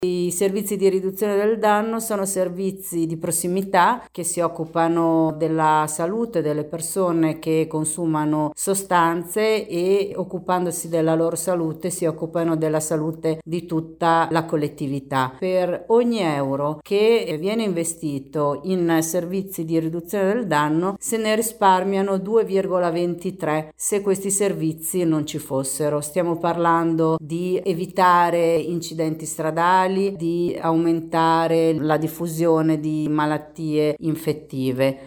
I servizi di riduzione del danno sono servizi di prossimità che si occupano della salute delle persone che consumano sostanze e occupandosi della loro salute si occupano della salute di tutta la collettività. Per ogni euro che viene investito in servizi di riduzione del danno se ne risparmiano 2,23 se questi servizi non ci fossero. Stiamo parlando di evitare incidenti stradali, di aumentare la diffusione di malattie infettive.